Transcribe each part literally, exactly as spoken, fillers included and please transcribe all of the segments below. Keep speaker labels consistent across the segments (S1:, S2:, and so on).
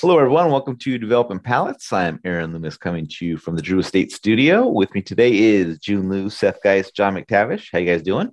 S1: Hello, everyone. Welcome to Developing Palettes. I'm Aaron Loomis, coming to you from the Drew Estate Studio. With me today is June Liu, Seth Geis, John McTavish. How you guys doing?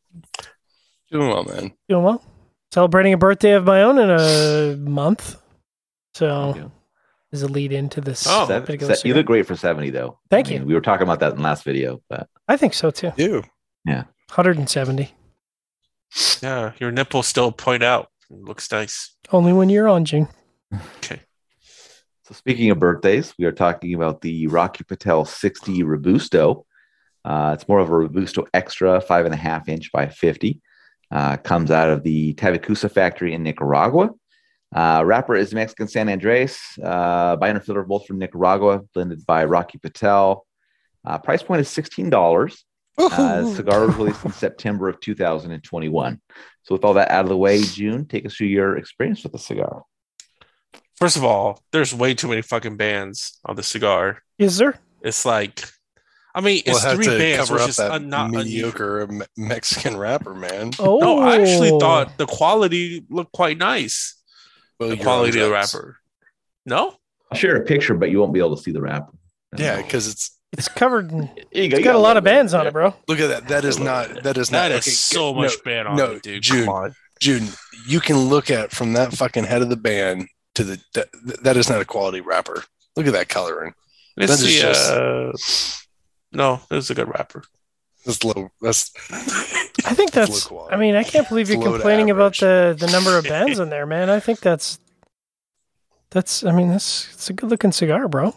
S2: Doing well, man.
S3: Doing well. Celebrating a birthday of my own in a month. So,
S1: Okay.
S3: there's a lead into this.
S1: Oh,
S3: particular
S1: Seven, Se- you
S3: cigar.
S1: look great for seventy, though.
S3: Thank
S1: I mean,
S3: you.
S1: We were talking about that in the last video, but
S3: I think so too.
S2: You.
S1: yeah.
S3: one hundred seventy.
S4: Yeah, your nipples still point out. It looks nice.
S3: Only when you're on, June.
S4: Okay.
S1: So speaking of birthdays, we are talking about the Rocky Patel sixty Robusto. Uh, it's more of a Robusto Extra, five and a half inch by fifty. Uh, comes out of the Tavicusa factory in Nicaragua. Uh, wrapper is Mexican San Andres. Uh, binder filter both from Nicaragua, blended by Rocky Patel. Uh, price point is sixteen dollars. Uh, the cigar was released in September of two thousand twenty-one. So with all that out of the way, June, take us through your experience with the cigar.
S4: First of all, there's way too many fucking bands on the cigar.
S3: Is there?
S4: It's like, I mean,
S2: We'll
S4: it's
S2: have
S4: three
S2: to
S4: bands,
S2: cover
S4: which
S2: up
S4: is
S2: that
S4: un- not unusual.
S2: mediocre Me- Mexican rapper, man.
S3: Oh.
S4: No, I actually thought the quality looked quite nice.
S2: Well,
S4: The
S2: you're
S4: quality
S2: on
S4: of the
S2: drugs.
S4: wrapper. No?
S1: I'll share a picture, but you won't be able to see the wrapper.
S2: Yeah, because it's
S3: It's covered in.
S1: Here you go.
S3: It's got a lot of bands on it, bro.
S2: look at that. That is not. That is not.
S4: That is
S2: okay,
S4: so
S2: no,
S4: much band on
S2: no,
S4: it, dude.
S2: June,
S4: Come on.
S2: June, you can look at from that fucking head of the band to the. That, that is not a quality wrapper. Look at that coloring.
S4: Let's
S2: That is
S4: see.
S2: just-
S4: Uh, no, it was a good rapper.
S2: That's low. That's.
S3: I think
S2: It's
S3: that's.
S2: low quality.
S3: I mean, I can't believe you're
S2: It's low to
S3: complaining about
S2: average.
S3: the, the number of bands in there, man. I think that's. That's. I mean, that's. It's a good looking cigar, bro.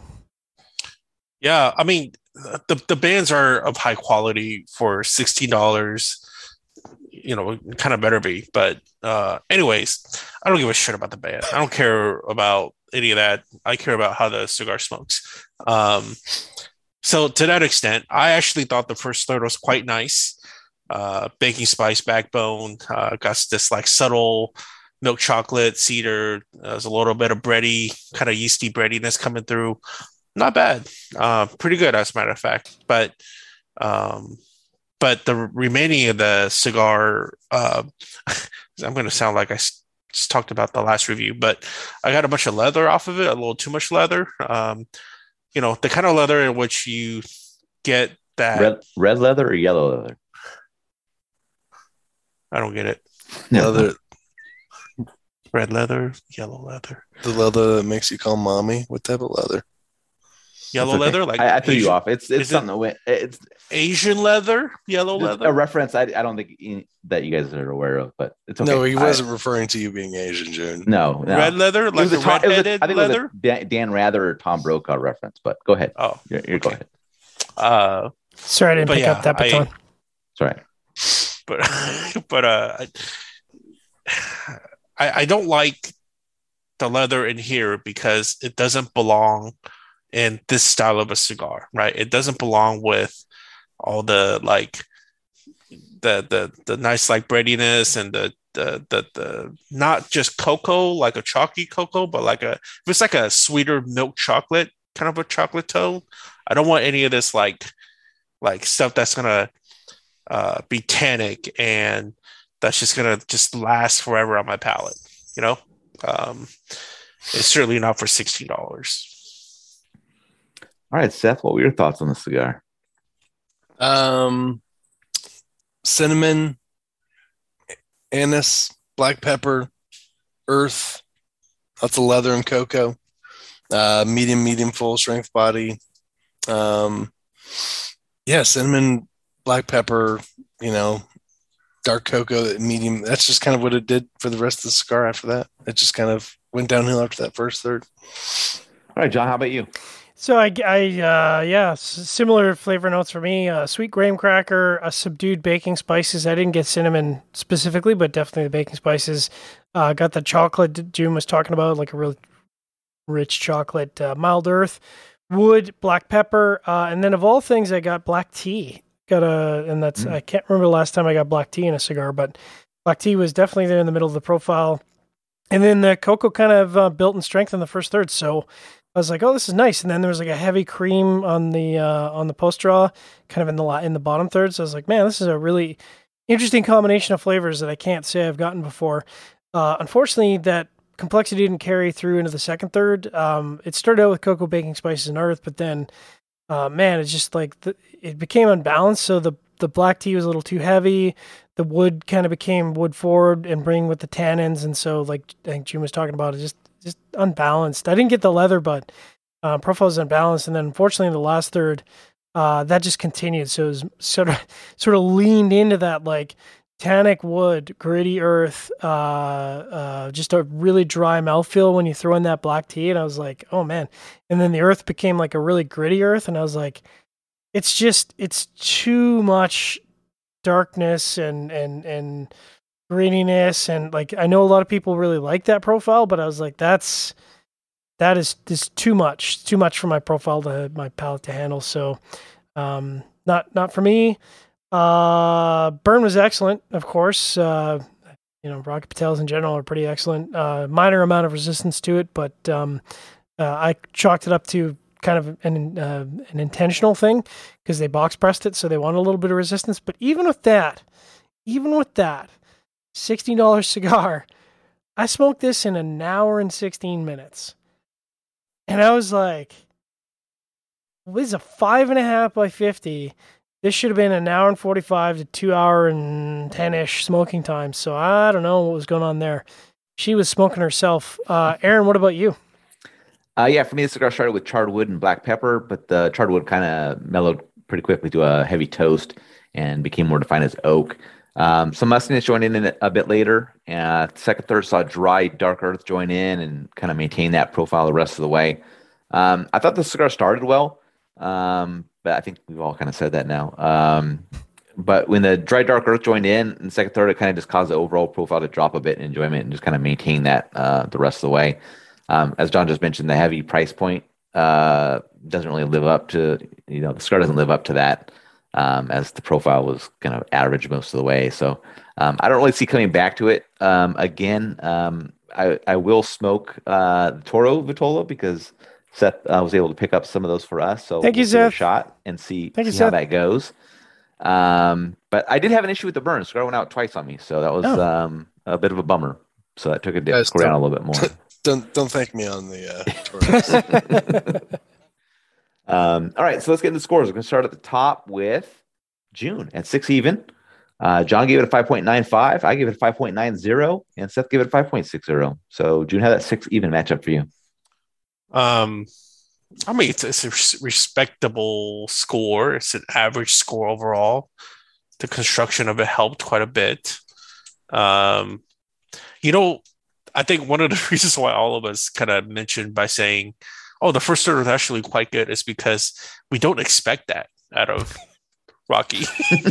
S4: Yeah, I mean, the the bands are of high quality for sixteen dollars. You know, kind of better be. But uh, anyways, I don't give a shit about the band. I don't care about any of that. I care about how the cigar smokes. Um, so to that extent, I actually thought the first third was quite nice. Uh, baking spice backbone, uh, got this like subtle milk chocolate cedar. Uh, there's a little bit of bready, kind of yeasty breadiness coming through. Not bad. Uh, pretty good, as a matter of fact. But um, but the remaining of the cigar, uh, I'm going to sound like I s- just talked about the last review, but I got a bunch of leather off of it, a little too much leather. Um, you know, the kind of leather in which you get that.
S1: Red, red leather or yellow leather?
S4: I don't get it.
S2: Leather,
S4: Red leather, yellow leather.
S2: the leather that makes you call mommy. What type of leather?
S4: Yellow
S1: It's okay.
S4: leather? Like
S1: I, I threw you
S4: Asian-
S1: off. It's it's
S4: is it-
S1: something that went. It's,
S4: Asian leather, yellow
S1: it's
S4: leather.
S1: a reference. I, I don't think you- that you guys are aware of, but it's okay.
S2: No, he
S1: I-
S2: wasn't referring to you being Asian, June.
S1: no, no.
S4: Red leather,
S1: It
S4: like
S1: was
S4: the
S1: a Tom- it was a-
S4: red-headed
S1: I think it was a
S4: leather.
S1: Dan, Dan Rather or Tom Brokaw reference, but go ahead.
S4: Oh,
S1: You're, you're go
S4: okay.
S1: ahead.
S4: uh,
S3: Sorry, I didn't
S4: But
S3: pick
S4: yeah,
S3: up that
S4: I-
S3: baton.
S1: Sorry.
S4: but but uh, I I don't like the leather in here because it doesn't belong in this style of a cigar, right? It doesn't belong with all the like the the the nice like breadiness and the the the, the not just cocoa like a chalky cocoa, but like a if it's like a sweeter milk chocolate kind of a chocolate tone. I don't want any of this like like stuff that's gonna uh, be tannic and that's just gonna just last forever on my palate. You know, um, it's certainly not for sixteen dollars.
S1: All right, Seth. What were your thoughts on the cigar?
S2: Um, cinnamon, anise, black pepper, earth, lots of leather and cocoa. Uh, medium, medium, full strength body. Um, yeah, cinnamon, black pepper. You know, dark cocoa, medium. That's just kind of what it did for the rest of the cigar. After that, it just kind of went downhill after that first third.
S1: All right, John. How about you?
S3: So I, I uh, yeah, s- similar flavor notes for me. Uh, sweet graham cracker, a subdued baking spices. I didn't get cinnamon specifically, but definitely the baking spices. Uh, got the chocolate that June was talking about, like a really rich chocolate, uh, mild earth, wood, black pepper, uh, and then of all things, I got black tea. Got a, and that's
S1: Mm.
S3: I can't remember the last time I got black tea in a cigar, but black tea was definitely there in the middle of the profile. And then the cocoa kind of uh, built in strength in the first third, so I was like, "Oh, this is nice." And then there was like a heavy cream on the uh, on the post draw, kind of in the la- in the bottom third. So I was like, "Man, this is a really interesting combination of flavors that I can't say I've gotten before." Uh, unfortunately, that complexity didn't carry through into the second third. Um, it started out with cocoa, baking spices, and earth, but then, uh, man, it's just like the, it became unbalanced. So the the black tea was a little too heavy. The wood kind of became wood forward and bring with the tannins, and so like I think June was talking about, it just just unbalanced. I didn't get the leather, but uh, profile was unbalanced, and then unfortunately in the last third, uh, that just continued. So it was sort of sort of leaned into that like tannic wood, gritty earth, uh, uh, just a really dry mouthfeel when you throw in that black tea. And I was like, oh man. And then the earth became like a really gritty earth. And I was like, it's just, it's too much darkness and, and, and grittiness. And like, I know a lot of people really like that profile, but I was like, that's, that is just too much, too much for my profile to my palate to handle. So, um, not, not for me. Uh, burn was excellent, of course. Uh, you know, Rocky Patels in general are pretty excellent. Uh, minor amount of resistance to it, but um, uh, I chalked it up to kind of an uh, an intentional thing because they box pressed it, so they want a little bit of resistance. But even with that, even with that, sixteen dollars cigar, I smoked this in an hour and sixteen minutes, and I was like, well, "This is a five and a half by fifty." This should have been an hour and forty-five to two hour and ten-ish smoking time. So I don't know what was going on there. She was smoking herself. Uh, Aaron, what about you?
S1: Uh, yeah, for me, the cigar started with charred wood and black pepper, but the charred wood kind of mellowed pretty quickly to a heavy toast and became more defined as oak. Um, some muskiness joined in a bit later. Uh, second, third saw dry, dark earth join in and kind of maintain that profile the rest of the way. Um, I thought the cigar started well. Um, but I think we've all kind of said that now. Um, but when the dry dark earth joined in in second third, it kind of just caused the overall profile to drop a bit in enjoyment and just kind of maintain that uh, the rest of the way. Um, as John just mentioned, the heavy price point uh, doesn't really live up to, you know, the cigar doesn't live up to that um, as the profile was kind of average most of the way. So um, I don't really see coming back to it um, again. Um, I, I will smoke uh, the Toro Vitola because Seth uh, was able to pick up some of those for us, so
S3: Thank
S1: we'll
S3: you,
S1: give it a
S3: Seth.
S1: shot and see,
S3: Thank you,
S1: see how
S3: Seth.
S1: that goes. Um, but I did have an issue with the burn. Cigar went out twice on me, so that was
S3: Oh.
S1: um, a bit of a bummer. So that took it
S2: Guys,
S1: go down
S2: don't-
S1: a little bit more.
S2: Don't don't thank me on the uh, Taurus.
S1: Um, all right, so let's get into scores. We're going to start at the top with June at six even. Uh, John gave it a five point nine five. I gave it a five point nine zero, and Seth gave it a five point six zero. So June, how that six even matchup for you?
S4: Um, I mean, it's, it's a res- respectable score. It's an average score overall. The construction of it helped quite a bit. Um, you know, I think one of the reasons why all of us kind of mentioned by saying, oh, the first third was actually quite good is because we don't expect that out of Rocky.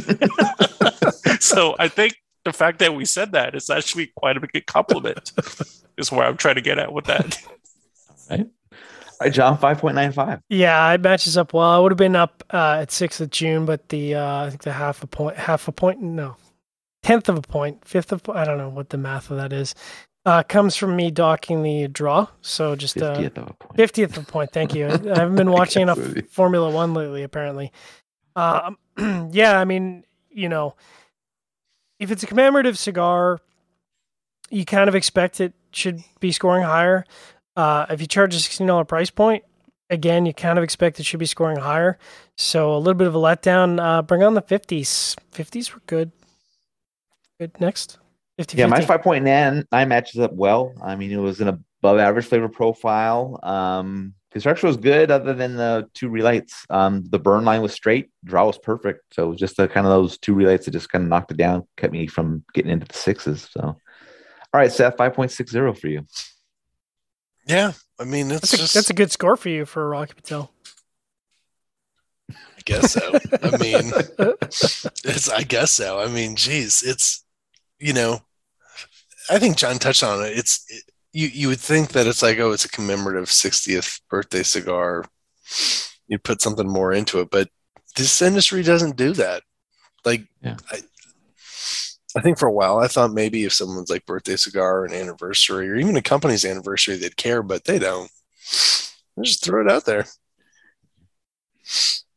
S4: So I think the fact that we said that is actually quite a big compliment is where I'm trying to get at with that.
S1: Right. All right, John, five point nine five.
S3: Yeah, it matches up well. I would have been up uh, at sixth of June, but the uh, I think the half a point, half a point, no, tenth of a point, fifth of, I don't know what the math of that is. Uh, comes from me docking the draw, so just uh,
S1: fiftieth of a point.
S3: fiftieth of a point. Thank you. I haven't been watching enough
S1: Absolutely.
S3: Formula One lately, apparently. Um, yeah, I mean, you know, if it's a commemorative cigar, you kind of expect it should be scoring higher. Uh, if you charge a sixteen dollars price point, again, you kind of expect it should be scoring higher. So a little bit of a letdown. Uh, bring on the fifties. fifties were good. Good. Next. fifty,
S1: Yeah, my
S3: fifty.
S1: five point nine matches up well. I mean, it was an above average flavor profile. Um, construction was good other than the two relights. Um, the burn line was straight. Draw was perfect. So it was just the kind of those two relights that just kind of knocked it down, kept me from getting into the sixes. So, all right, Seth, five point six zero for you.
S2: Yeah, I mean it's
S3: That's a,
S2: just
S3: that's a good score for you for Rocky Patel.
S2: I guess so. I mean it's I guess so. I mean, geez, it's you know, I think John touched on it. It's it, you you would think that it's like, oh, it's a commemorative sixtieth birthday cigar. You'd put something more into it, but this industry doesn't do that. Like
S1: Yeah.
S2: I I think for a while I thought maybe if someone's like birthday cigar or an anniversary or even a company's anniversary, they'd care, but they don't. They just throw it out there.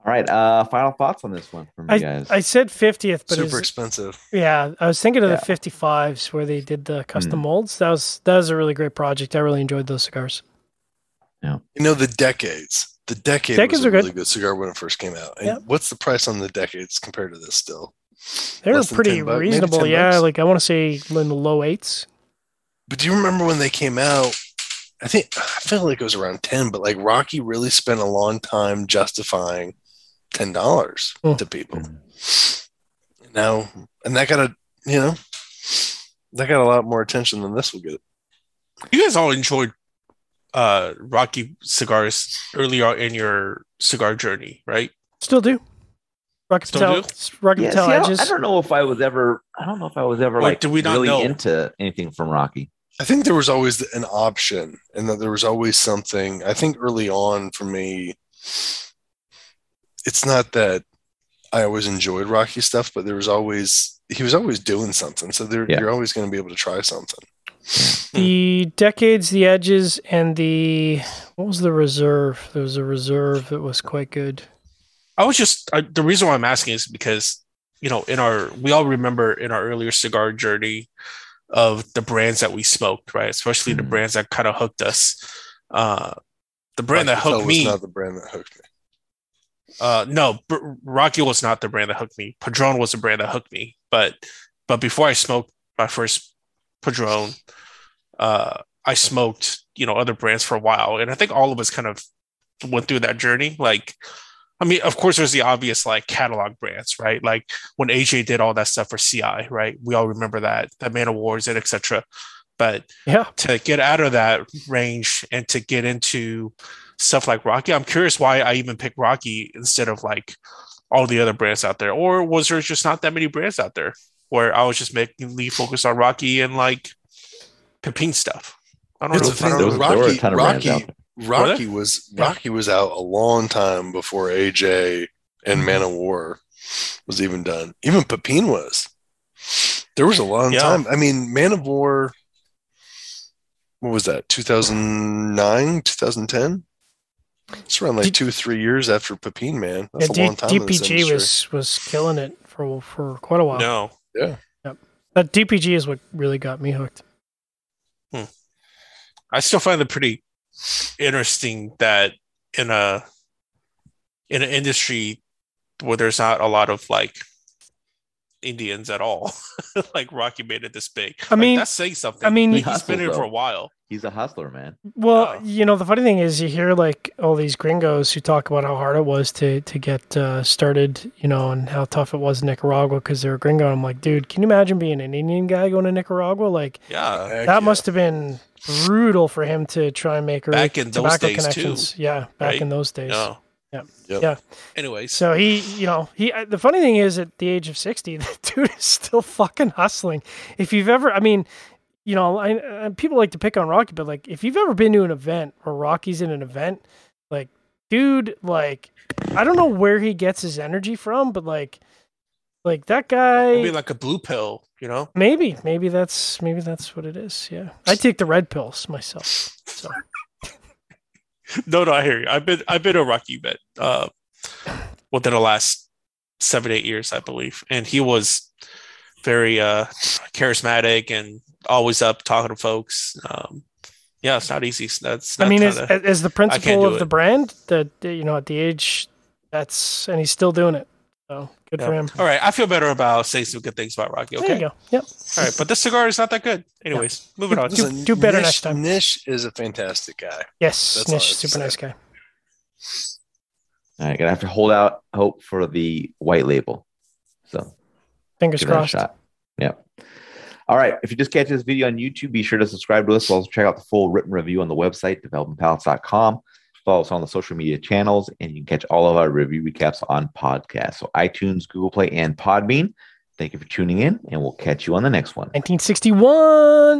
S1: All right. Uh, final thoughts on this one from you
S3: I,
S1: guys.
S3: I said fiftieth, but
S2: Super
S3: is,
S2: expensive.
S3: yeah, I was thinking of
S1: Yeah.
S3: the fifty-fives where they did the custom
S1: Mm.
S3: molds. That was that was a really great project. I really enjoyed those cigars.
S2: You know, the decades. The decade
S3: Decades
S2: was a
S3: are good.
S2: really good cigar when it first came out. And
S3: Yep.
S2: what's the price on the decades compared to this still?
S3: They were
S2: Less than
S3: pretty
S2: ten bucks, maybe
S3: reasonable.
S2: ten
S3: Yeah,
S2: bucks?
S3: like I want to say in the low eights.
S2: But do you remember when they came out? I think I feel like it was around ten, but like Rocky really spent a long time justifying ten dollars
S3: Hmm.
S2: to people.
S1: Mm.
S2: Now, and that got a you know that got a lot more attention than this will get.
S4: You guys all enjoyed uh, Rocky cigars earlier in your cigar journey, right?
S3: Still do. Rocky
S4: Still
S3: Patel,
S4: do?
S3: Rocky
S1: Yeah,
S3: Patel
S1: see, I, don't,
S3: edges.
S1: I don't know if I was ever. I don't know if I was ever
S4: Or
S1: like
S4: did we not
S1: really
S4: know?
S1: into anything from Rocky.
S2: I think there was always an option, and that there was always something. I think early on for me, it's not that I always enjoyed Rocky stuff, but there was always he was always doing something. So there,
S1: Yeah.
S2: you're always going to be able to try something.
S3: The decades, the edges, and the what was the reserve? There was a reserve that was quite good.
S4: I was just I, the reason why I'm asking is because you know in our we all remember in our earlier cigar journey of the brands that we smoked, right? Especially the
S1: Mhm.
S4: brands that kind of hooked us. Uh, the brand that
S2: Rocky Patel
S4: hooked
S2: was
S4: me,
S2: not the brand that hooked me.
S4: uh, no, Br- Rocky was not the brand that hooked me. Padron was the brand that hooked me. But but before I smoked my first Padron, uh, I smoked you know other brands for a while, and I think all of us kind of went through that journey. Like, I mean, of course, there's the obvious like catalog brands, right? Like when A J did all that stuff for C I, right? We all remember that, that Man of Wars and et cetera. But
S3: Yeah,
S4: to get out of that range and to get into stuff like Rocky, I'm curious why I even picked Rocky instead of like all the other brands out there. Or was there just not that many brands out there where I was just mainly focused on Rocky and like Pepin stuff? I don't
S2: It's
S4: know.
S2: the
S4: I
S2: thing,
S4: don't
S1: There
S4: know.
S1: was- there were a
S2: Rocky,
S1: ton of brands
S2: Rocky,
S1: out there.
S2: Rocky was
S3: Yeah.
S2: Rocky was out a long time before A J and
S1: Mhm.
S2: Man of War was even done. Even Pepin was. There was a long
S4: Yeah.
S2: time. I mean, Man of War. What was that? two thousand nine, two thousand ten. It's around like
S3: D-
S2: two, three years after Pepin, man. That's
S3: yeah
S2: a
S3: D-
S2: long time in this
S3: DPG
S2: industry.
S3: was was killing it for for quite a while.
S4: No.
S2: Yeah.
S3: But D P G is what really got me hooked.
S4: I still find it pretty interesting that in a in an industry where there's not a lot of like Indians at all, like Rocky made it this big.
S3: I
S4: Like,
S3: mean-
S4: that's saying something.
S3: I mean-
S4: Like,
S1: He
S4: he's been in
S1: hustles,
S4: it for
S1: though.
S4: a while.
S1: He's a hustler, man.
S3: Well,
S4: Yeah.
S3: you know, the funny thing is, you hear like all these gringos who talk about how hard it was to to get uh, started, you know, and how tough it was in Nicaragua because they're a gringo. I'm like, dude, can you imagine being an Indian guy going to Nicaragua? Like
S4: Yeah,
S2: Heck
S3: that
S2: yeah.
S3: must have been brutal for him to try and make early
S4: Back in those
S3: tobacco
S4: days, too,
S3: connections. Yeah, back
S4: right?
S3: in those days.
S4: no.
S3: Yeah.
S2: Yep.
S3: Yeah.
S4: Anyways,
S3: So he, you know, he. The funny thing is, at the age of sixty, the dude is still fucking hustling. If you've ever, I mean, you know, I, I people like to pick on Rocky, but like, if you've ever been to an event or Rocky's in an event, like, dude, like, I don't know where he gets his energy from, but like, like that guy.
S4: maybe like a blue pill, you know?
S3: Maybe, maybe that's maybe that's what it is. Yeah, I take the red pills myself. So
S4: No, no, I hear you. I've been I've been a Rocky vet uh, within the last seven eight years, I believe, and he was very uh, charismatic and always up talking to folks. Um, yeah, it's not easy. That's
S3: I
S4: not
S3: mean, as,
S4: kinda-
S3: as the
S4: can't
S3: principal
S4: do
S3: of
S4: it.
S3: the brand, that you know, at the age that's, and he's still doing it. So good for
S4: Yeah.
S3: him.
S4: All right, I feel better about saying some good things about Rocky.
S3: There
S4: Okay,
S3: you go. Yep.
S4: all right, but this cigar is not that good. Anyways, moving on.
S3: Do-
S2: Listen,
S3: do better
S2: Nish,
S3: next time.
S2: Nish is a fantastic guy.
S3: Yes,
S2: That's all
S3: Nish,
S2: I have to
S3: super
S2: say.
S3: nice guy.
S1: All right, gonna have to hold out hope for the white label. So
S3: Fingers
S1: give that a
S3: crossed.
S1: shot. Yep. All right. If you just catch this video on YouTube, be sure to subscribe to us. Also check out the full written review on the website, development palace dot com. Follow us on the social media channels, and you can catch all of our review recaps on podcasts. So iTunes, Google Play, and Podbean. Thank you for tuning in, and we'll catch you on the next one.
S3: nineteen sixty-one.